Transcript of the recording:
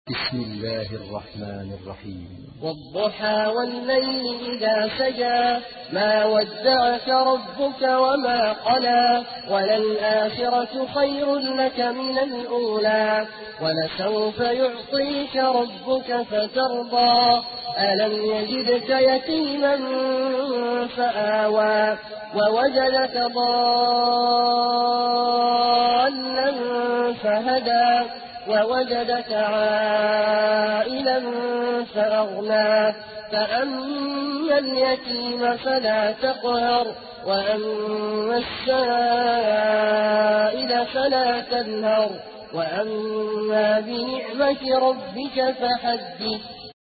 بسم الله الرحمن الرحيم. والضحى والليل إذا سجى ما ودعك ربك وما قلى وللآخرة خير لك من الأولى ولسوف يعطيك ربك فترضى ألم يجدك يتيما فآوى ووجدك ضالا فهدى ووجدك عائلا فأغنى فأما اليتيم فلا تقهر وأما السائل فلا تنهر وأما بنعمة ربك فحدث